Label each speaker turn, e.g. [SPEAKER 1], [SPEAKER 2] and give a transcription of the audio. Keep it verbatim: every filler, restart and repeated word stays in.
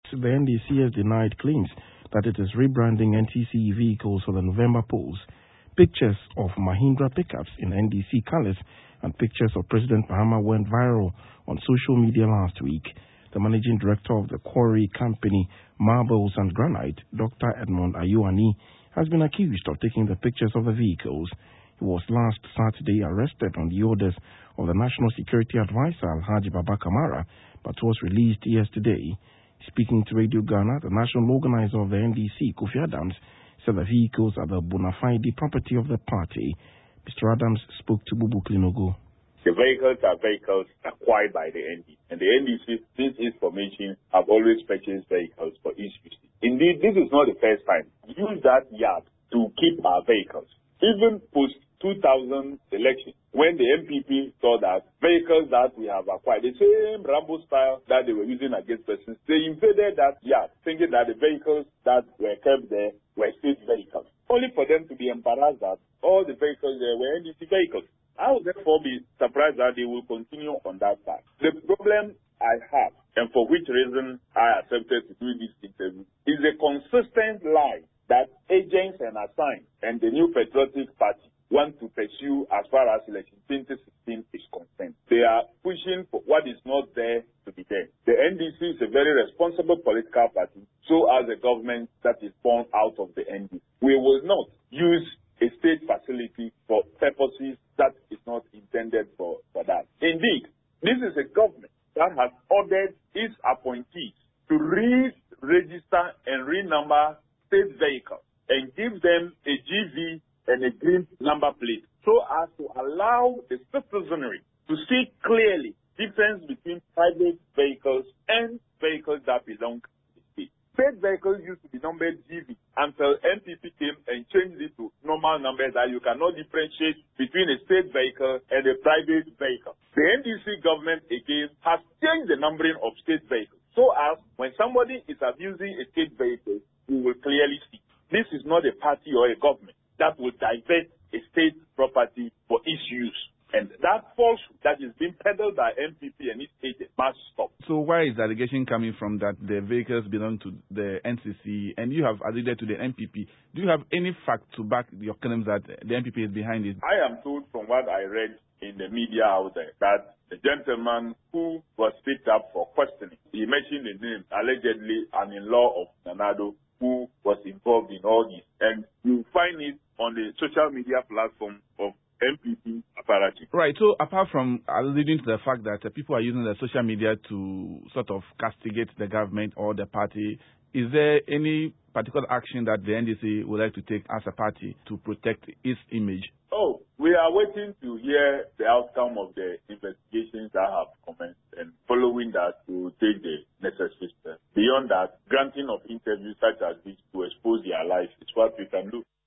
[SPEAKER 1] the N D C has denied claims that it is rebranding N T C vehicles for the November polls. Pictures of Mahindra pickups in N D C colors and pictures of President Mahama went viral on social media last week. The managing director of the quarry company Marbles and Granite, Doctor Edmond Ayuani, has been accused of taking the pictures of the vehicles. He was last Saturday arrested on the orders of the National Security Advisor Alhaji Baba Kamara, but was released yesterday. Speaking to Radio Ghana, the national organizer of the N D C, Kofi Adams, said the vehicles are the bona fide property of the party. Mister Adams spoke to Bubu Klinogo.
[SPEAKER 2] The vehicles are vehicles acquired by the N D C. And the N D C, since its formation, have always purchased vehicles for its use. Indeed, this is not the first time. We use that yard to keep our vehicles. Even post two thousand election, when the M P P saw that vehicles that we have acquired, the same Rambo style that they were using against persons, they invaded that yard, thinking that the vehicles that were kept there were state vehicles. Only for them to be embarrassed that all the vehicles there were N D C vehicles. I would therefore be surprised that they will continue on that path. The problem I have, and for which reason I accepted to do this interview, is a consistent lie that agents and assigned and the New Patriotic Party want to pursue as far as election twenty sixteen is concerned. They are pushing for what is not there to be there. The N D C is a very responsible political party, so as a government that is born out of the N D C. We will not use a state facility for purposes that is not intended for, for that. Indeed, this is a government that has ordered its appointees to re-register and renumber state vehicles and give them a G V and a green number plate so as to allow the citizenry to see clearly the difference between private vehicles and vehicles that belong to the state. State vehicles used to be numbered G V until N P P came and changed it to normal numbers that you cannot differentiate between a state vehicle and a private vehicle. The N D C government again has changed the numbering of state vehicles so as when somebody is abusing a state vehicle, we will clearly see. This is not a party or a government that will divert a state property for its use. And that falsehood that is being peddled by M P P and its agents must stop.
[SPEAKER 3] So why is the allegation coming from that the vehicles belong to the N C C and you have alluded to the N P P? Do you have any fact to back your claims that the N P P is behind it?
[SPEAKER 2] I am told from what I read in the media out there that the gentleman who was picked up for questioning, he mentioned the name, allegedly an in-law of Nanado, who was involved in all this. And you find it on the social media platform of M P P apparatus.
[SPEAKER 3] Right. So apart from alluding to the fact that uh, people are using the social media to sort of castigate the government or the party, is there any particular action that the N D C would like to take as a party to protect its image?
[SPEAKER 2] Oh, we are waiting to hear the outcome of the investigations that have commenced, and following that, we will take the necessary steps. Beyond that, granting of interviews such as this to expose their lives is what we can do.